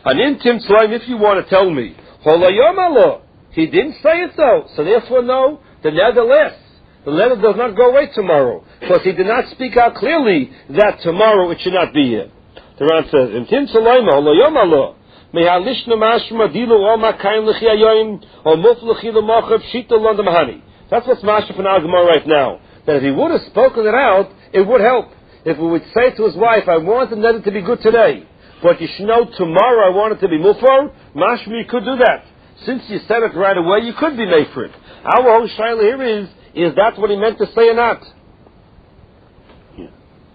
An intim tzlaim, if you want to tell me, holayom alo, he didn't say it though, so therefore no, the neder less. The letter does not go away tomorrow, because he did not speak out clearly that tomorrow it should not be here. The Ran says, intim tzlaim, holayom alo, mehalishna mashma dilu oma kain lechi ayoim, or muf lechi lemochav shita londam hani. That's what's mashma for our Gemara right now. That if he would have spoken it out, it would help. If we would say to his wife, I want the neder to be good today, but you should know tomorrow I want it to be mufar, mashma, you could do that. Since you said it right away, you could be made for it. Our whole shaila here is that what he meant to say or not? Yeah.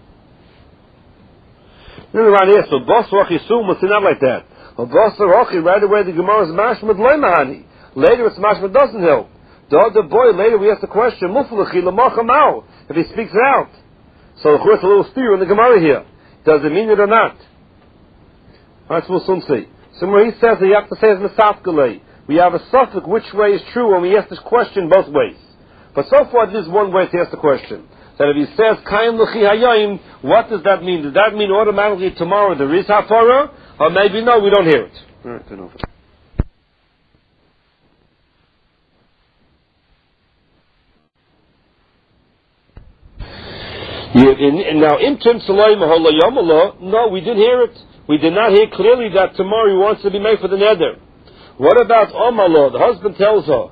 Around here, so boss wachissum was not like that. Boss right away the Gemara is mashma d'loimahani. Later it's mashma doesn't help. The other boy, later we ask the question, muflachi l'machamau, if he speaks it out. So of course a little steer in the Gemara here. Does it mean it or not? That's what we'll soon see. Somewhere he says that you have to say it's mesafkalei. We have a suffix which way is true when we ask this question both ways. But so far this is one way to ask the question. That if he says kaim l'chi hayayim, what does that mean? Does that mean automatically tomorrow there is hafara? Or maybe no, we don't hear it. Alright, turn over. Now, imtim salayim halayamala. No, we didn't hear it. We did not hear clearly that tomorrow he wants to be made for the neder. What about Omalo? The husband tells her,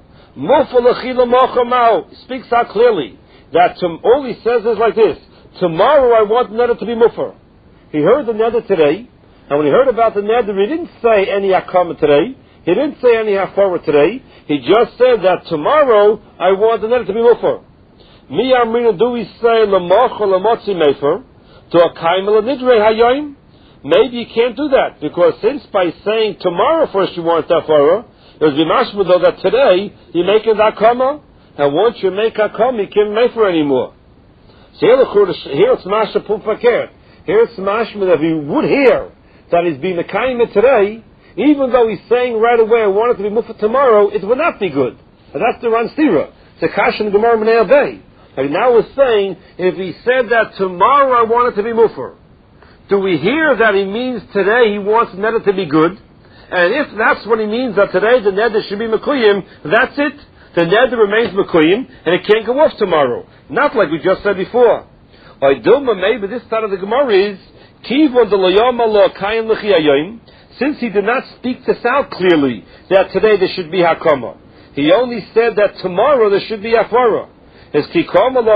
he speaks out clearly that all he says is like this: tomorrow I want the neder to be mufar. He heard the neder today, and when he heard about the neder, he didn't say any hakama today. He didn't say any hafara today. He just said that tomorrow I want the neder to be mufar. Mi amrina, do we say l'mocha l'motzi mefer to a kaimel nidrei hayoim? Maybe you can't do that, because since by saying tomorrow first you want hafara, it was b'mashma though that today you make it hakama, and once you make hakama you can't make for anymore. So here it's mashma pum fakir. Here it's mashma that if you would hear that he's being mekayim today, even though he's saying right away I want it to be mufar tomorrow, it would not be good. And that's the Ran Stira. It's a kash in the Gemara Menei Bay. And now we're saying, if he said that tomorrow I want it to be mufar, do we hear that he means today he wants the neder to be good? And if that's what he means, that today the neder should be mekuyim, that's it. The neder remains mekuyim, and it can't go off tomorrow. Not like we just said before. Maybe this side of the Gemara is, since he did not speak this out clearly, that today there should be hakama. He only said that tomorrow there should be hafara. Maybe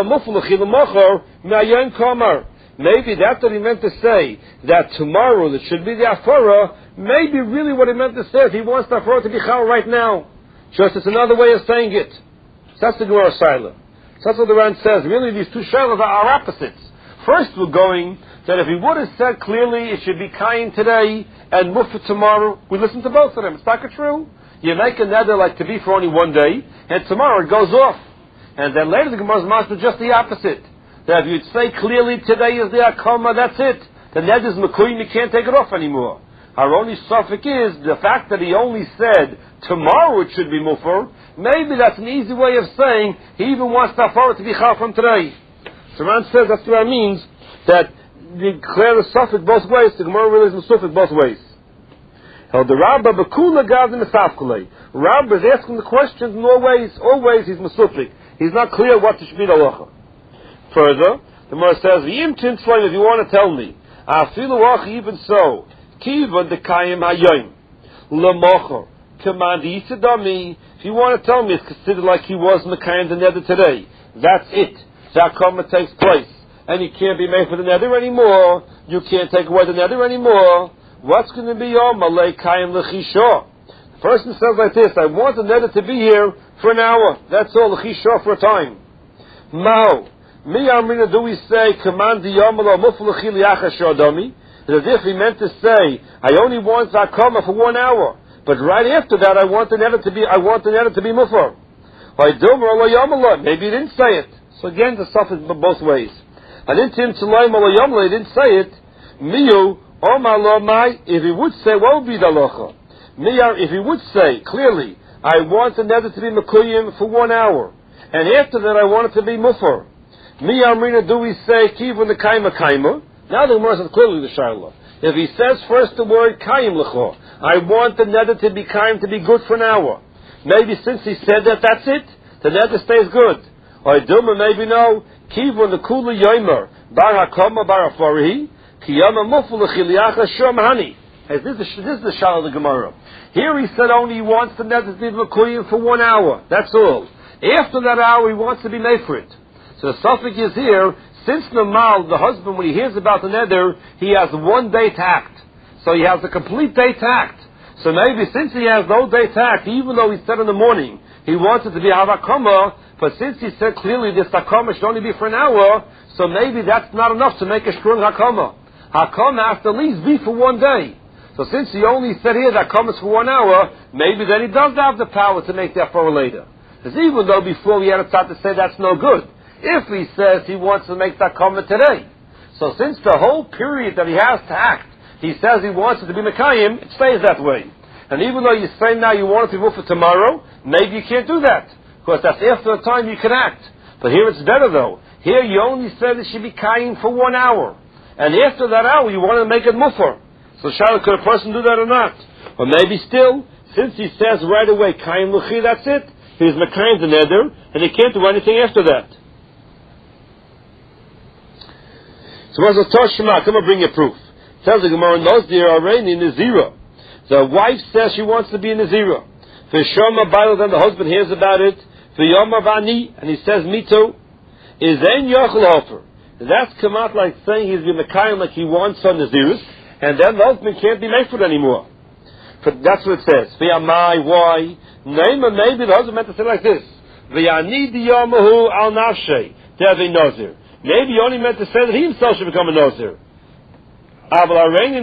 that's what he meant to say, that tomorrow there should be the hafara. Maybe really what he meant to say is he wants the hafara to be chal right now. Just it's another way of saying it. So that's the Gemara Shaila. So that's what the Ran says. Really these two Shailas are opposites. First we're going that if he would have said clearly it should be kain today and mufar tomorrow, we listen to both of them. It's not true. You make a neder like to be for only one day, and tomorrow it goes off. And then later the Gemara's master just the opposite. That if you'd say clearly today is the akoma, that's it. The neder is mekuyim, you can't take it off anymore. Our only suffix is the fact that he only said tomorrow it should be mufar. Maybe that's an easy way of saying he even wants the hafara to be chal from today. So Ran says that's what that means, that you declare the suffix both ways. The Gemara really is the suffix both ways. The Rabba Bakula Gazim Mesafkule. Rabba is asking the questions in all ways. Always he's Mesufik. He's not clear what should be the halacha. Further, the Gemara says, V'yimtin tzlaim, if you want to tell me, Afilu achi, even so, Kiva dekayim hayoim, L'mocher, Kamandi Yisadami, if you want to tell me, it's considered like he was Mekayim the neder today. That's it. That karma takes place. And he can't be made for the neder anymore. You can't take away the neder anymore. What's going to be your malay kayim l'chisha? The person says like this: I want the neder to be here for an hour. That's all, l'chisha for a time. Mao mi amrina, do we say command the yomalo muflachi liachas shadami? As if he meant to say, I only want zakama for 1 hour, but right after that I want the neder to be mufar. Maybe he didn't say it. So again, the suffix both ways. I didn't him to lie malayamla. He didn't say it. Miu. If he would say, what would be the halacha? If he would say clearly, I want the neder to be mekuyim for 1 hour, and after that I want it to be mufar. Miyamrina, do we say kivun the kaima kaima? Now the Gemara says clearly the shaila. If he says first the word kayim lecho, I want the neder to be kind, to be good for an hour. Maybe since he said that, that's it. The neder stays good. Or Dilma, maybe no. Kivun the kula yomer bar hakoma bar afarihi kiyama muful chiliacha shom hani. This is the shal of the Gemara. Here he said only he wants the neder to be mekuyim for 1 hour. That's all. After that hour, he wants to be made for it. So the suffix is here. Since the husband, when he hears about the neder, he has 1 day tact. So he has a complete day tact. So maybe since he has no day tact, even though he said in the morning he wants it to be havakama, but since he said clearly this hakama should only be for an hour, so maybe that's not enough to make a strong hakama. Hakama has to at least be for 1 day. So since he only said here that hakama is for 1 hour, maybe then he does have the power to make that for later. Because even though before he had a time to say that's no good, if he says he wants to make that hakama today, so since the whole period that he has to act, he says he wants it to be Mekayim, it stays that way. And even though you say now you want it to be for tomorrow, maybe you can't do that. Because that's after the time you can act. But here it's better though. Here you only said it should be Kayim for 1 hour. And after that hour you want to make it Mufar. So Shaila, could a person do that or not? Or maybe still, since he says right away, Kayim Luchi, that's it. He's Mekayim the Neder, and he can't do anything after that. So what's the Toshma? Come and bring your proof. Tells the Gemara, Nozir Areni Nazira. The wife says she wants to be a Nazira. For Shoma Baila, then the husband hears about it. For Yomar Vani, and he says, me too. Is then Yochel Hofer. That's come out like saying he's been Mekayim like he wants some Nazirus, and then the husband can't be made for it anymore. But that's what it says. V'yamai, why? Maybe the husband meant to say like this. V'yani diyomahu al nafshe. Devi Nazir. Maybe he only meant to say that he himself should become a Nazir. But maybe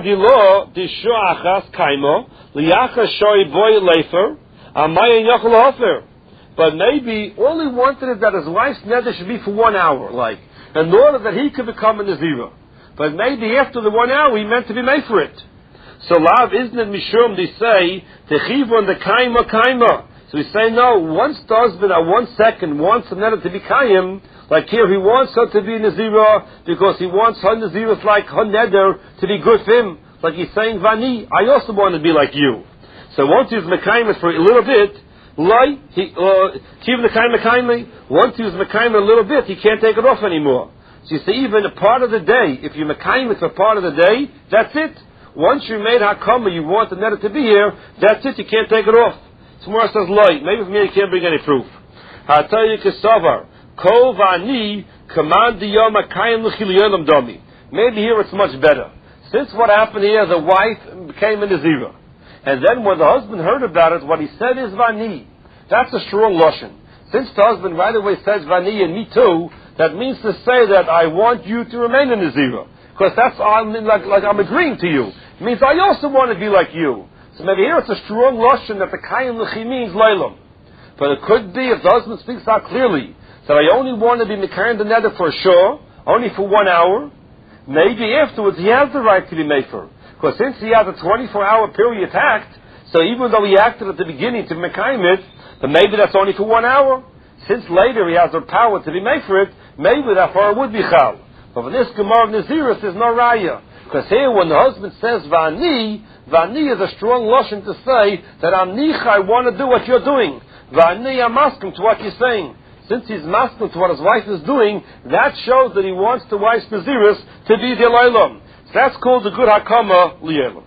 all he wanted is that his wife's neder should be for 1 hour, like, in order that he could become a Nazira. But maybe after the 1 hour he meant to be made for it. So lav isn't it mishum, they say, techivon the kaima. So we say no, once the husband at 1 second wants the neder to be kaim, like here, he wants her to be Nazira because he wants her Nazirah like her neder to be good for him. Like he's saying, Vani, I also want to be like you. So once he's Mekayim for a little bit, once he's Mekayim a little bit, he can't take it off anymore. So you see, even a part of the day, if you're Mekayim for part of the day, that's it. Once you made Hakama, you want the neder to be here, that's it, you can't take it off. Tomorrow says, Loi, maybe for me you can't bring any proof. I'll tell you, Kesavar. Maybe here it's much better. Since what happened here, the wife became a Nazira. And then when the husband heard about it, what he said is Vani. That's a strong lashon. Since the husband right away says Vani and me too, that means to say that I want you to remain a Nazira. Because that's like I'm agreeing to you. It means I also want to be like you. So maybe here it's a strong lashon that the Kayim L'chi means Leilam. But it could be if the husband speaks out clearly, that I only want to be Mekayim the neder for sure, only for 1 hour. Maybe afterwards he has the right to be made for. Because since he has a 24-hour period act, so even though he acted at the beginning to Mekayim it, but maybe that's only for 1 hour. Since later he has the power to be made for it, maybe that far would be chal. But for this Gemara of Naziris, there's no raya. Because here when the husband says Vani is a strong lashon to say that I'm nicha, I want to do what you're doing. Vani, I'm asking to what you're saying. Since he's masculine to what his wife is doing, that shows that he wants the wife's Naziris to be the Elaylam. So that's called the good Hakama Li'elam.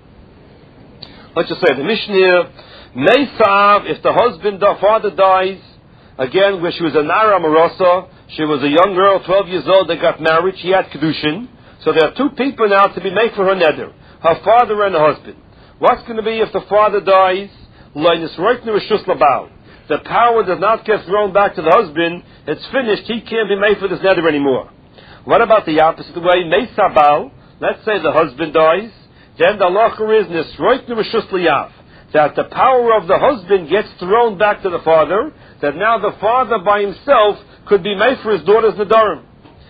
Let's just say the Mishnah, Meisav, if the father dies, again, where she was a Nara Marasa, she was a young girl, 12 years old, they got married, she had Kedushin. So there are 2 people now to be made for her neder, her father and her husband. What's going to be if the father dies? Leinis Reitner Rishus Labal. The power does not get thrown back to the husband. It's finished. He can't be made for this neder anymore. What about the opposite way? Meisabal. Let's say the husband dies. Then the halacha is nisroitnu reshus liyav, that the power of the husband gets thrown back to the father. That now the father by himself could be made for his daughter's nedarim.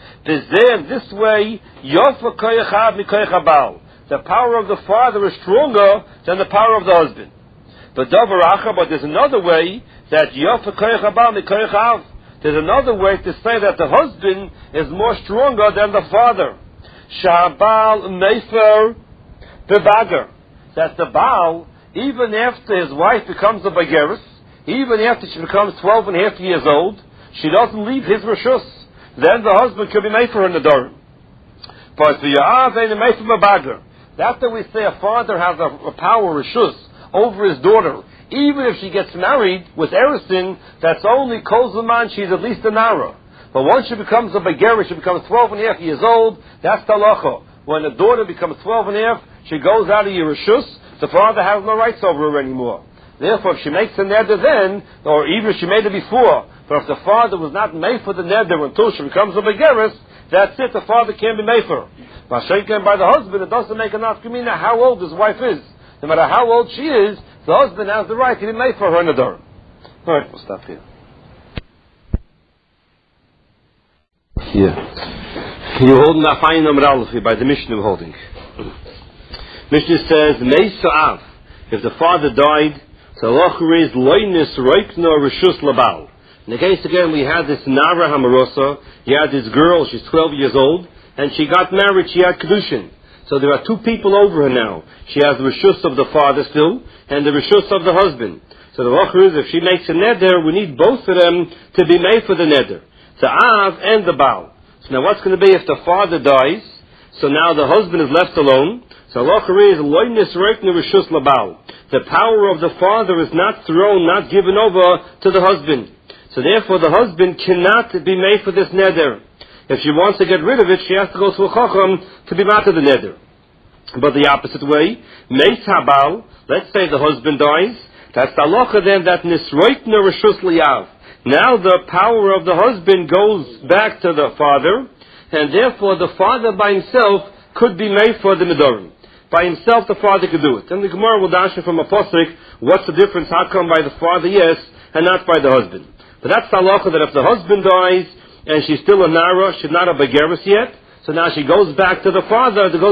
This way, yofa koyach mikoyach habal. The power of the father is stronger than the power of the husband. But there's another way that yofa koyach habal mikoyach av. There's another way to say that the husband is more stronger than the father. Shabal mefer bebager. that the Baal, even after his wife becomes a Bageris, even after she becomes 12 and a half years old, she doesn't leave his Rishus. Then the husband could be made for her Nedarim. But the Ya'av ain't made from a Bager. That's that we say a father has a power, Rishus, over his daughter. Even if she gets married with Erisin, that's only Kol Zaman, she's at least a Nara. But once she becomes a Bageris, she becomes 12 and a half years old, that's Talacha. When the daughter becomes 12 and a half, she goes out of your Rishus, the father has no rights over her anymore. Therefore, if she makes a neder then, or even if she made it before, but if the father was not made for the neder until she becomes a begeris, that's it, the father can't be made for her. By the husband, it doesn't make enough nafkamina how old his wife is. No matter how old she is, the husband has the right to be made for her neder. Alright, we'll stop here. You're holding that fine number Aleph by the Mishnah holding. Mishnah says, Meisa'av, if the father died, so Locher is Loinis Roikno Rishus Labal. In the case again, we had this Nara Hamarosa, he had this girl, she's 12 years old, and she got married, she had Kedushin. So there are two people over her now. She has the Rishus of the father still, and the Rishus of the husband. So the Locher is, if she makes a neder, we need both of them to be made for the neder. The Av and the Baal. So now what's going to be if the father dies? So now the husband is left alone. So Locher is Loinis Roikno Rishus Labal. The power of the father is not thrown, not given over to the husband. So therefore the husband cannot be made for this neder. If she wants to get rid of it, she has to go to a chacham to be made to the neder. But the opposite way, Meis Habal, let's say the husband dies, that's the halacha then that Nisroikna Rishus Liyav. Now the power of the husband goes back to the father, and therefore the father by himself could be made for the nedarim. By himself, the father could do it. And the Gemara will dash from a pasuk, what's the difference? How come by the father, yes, and not by the husband? But that's the halacha that if the husband dies, and she's still a nara, she's not a begeris yet, so now she goes back to the father, and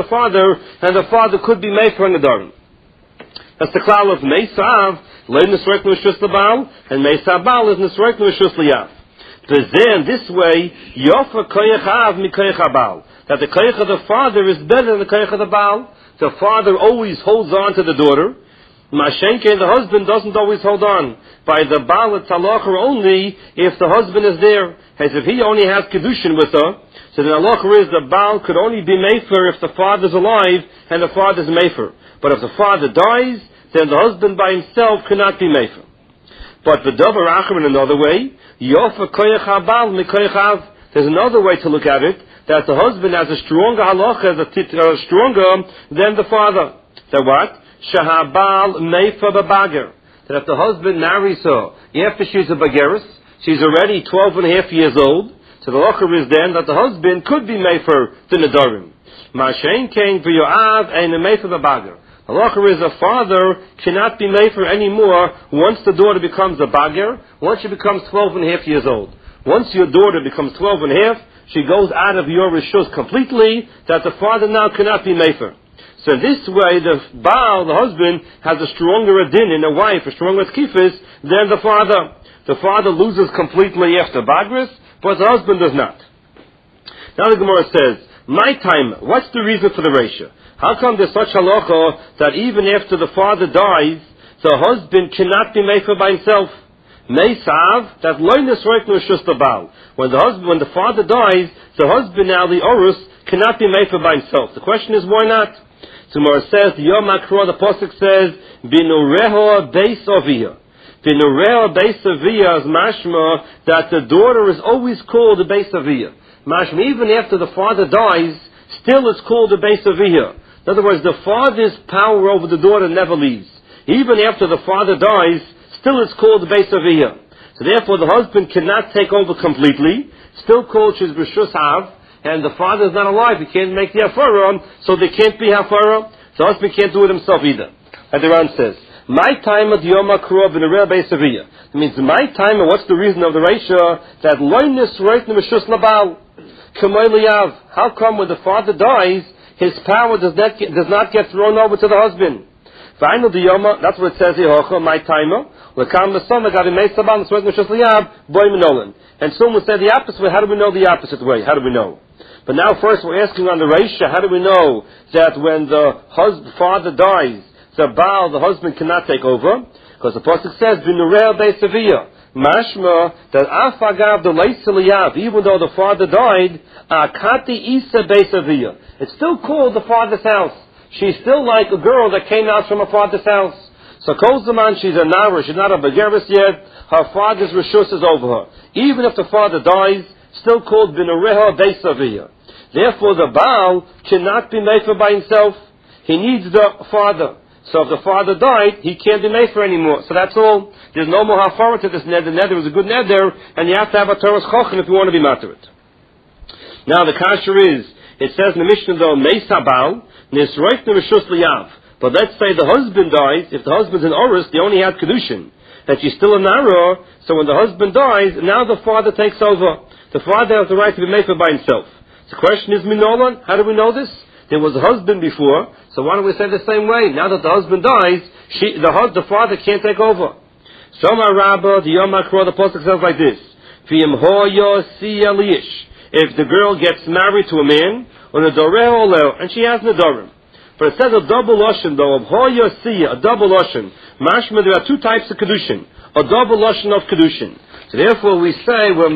the father could be made for a nedarim. That's the klal of Meisav, lein nisroik n'rishus l'bal, and Meisabal is nisroik n'rishus l'yav. Then this way, yofa koyach av mi koyach abal. That the koyach of the father is better than the koyach of the Baal. The father always holds on to the daughter. Mashenke, the husband doesn't always hold on. By the Baal, it's halacha only if the husband is there. As if he only has kedushin with her. So the halacha is the Baal could only be mefer if the father's alive and the father's mefer. But if the father dies, then the husband by himself cannot be mefer. But the davar achar in another way, yofa koyach habal mi koyach av. There's another way to look at it. That the husband has a stronger halacha, stronger than the father. That what? Shahabal meifa babager. That if the husband marries her after she's a bageris, she's already 12 and a half years old. So the halacha is then that the husband could be meifer the nedarim. Mashen came for your av and a meifa babager. The halacha is a father cannot be meifer anymore once the daughter becomes a bager. Once she becomes 12 and a half years old. Once your daughter becomes 12 and a half, she goes out of your rishus completely, that the father now cannot be mefer. So this way, the Baal, the husband, has a stronger adin in a wife, a stronger skifis, than the father. The father loses completely after Bagris, but the husband does not. Now the Gemara says, my time, what's the reason for the ratio? How come there's such halacha that even after the father dies, the husband cannot be mefer by himself? Meisav, that loinus roiknu shus Baal. When the father dies, the husband now, the orus, cannot be made for by himself. The question is, why not? So Gemara says, Yom Makro, the pasuk says, Binureho beis aviyah. Binureho beis aviyah is mashma, that the daughter is always called the beis aviyah. Mashma, even after the father dies, still it's called the beis aviyah. In other words, the father's power over the daughter never leaves. Even after the father dies, still it's called the beis aviyah. So therefore the husband cannot take over completely, still called his Rishus Hav, and the father is not alive, he can't make the Hafara, so there can't be Hafara, the husband can't do it himself either. And the Ran says, my time of Yom HaKrov in a real beis aviyah. It means my time, and what's the reason of the ratio? That loinus roitn Rishus Labal, Kamoy Liyav. How come when the father dies, his power does not get thrown over to the husband? Final diyoma, that's what it says here, my timer. And some would say the opposite way. How do we know the opposite way? How do we know? But now first we're asking on the Reisha, how do we know that when the father dies, the Baal, the husband, cannot take over? Because the Pasuk says, B'nurei Beisaviyah. Mashma, that Afagav the Leisiliyav, even though the father died, Akati Isa Beisaviyah. It's still called the father's house. She's still like a girl that came out from her father's house. So Kol Zaman, she's a Nara, she's not a Begeris yet, her father's Rishus is over her. Even if the father dies, still called B'nurei Beisaviyah. Therefore the Baal cannot be made for by himself. He needs the father. So if the father died, he can't be made for anymore. So that's all. There's no more hafara to this neder. The neder is a good neder, and you have to have a Torah's chochin if you want to be matter it. Now the kasher is, it says in the Mishnah though, Meisa Baal, Nisroif Nereshus Liyav. But let's say the husband dies, if the husband's an Orus, they only had Kedushin. That she's still a Nara, so when the husband dies, now the father takes over. The father has the right to be made for by himself. The question is, Minolan, how do we know this? There was a husband before, so why don't we say the same way? Now that the husband dies, the father can't take over. Shomar Rabbah, the Yom HaKro, the Pasuk says like this: if the girl gets married to a man, and she has Nedarim. But it says a double Lashon though, of Hoyosiya, a double Lashon. Mashma, there are two types of Kedushin. A double Lashon of Kedushin. So therefore we say, when